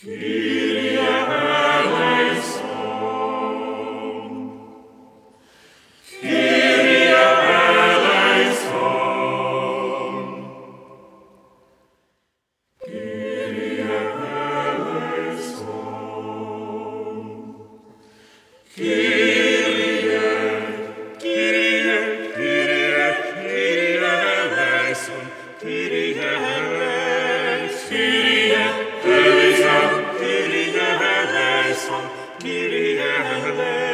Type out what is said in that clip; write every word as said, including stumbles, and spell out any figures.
Kyrie eleison. Kyrie eleison. Kyrie eleison. Kyrie, Kyrie, Kyrie, Kyrie eleison. Kyrie eleison. Kyrie eleison. Kyrie eleison.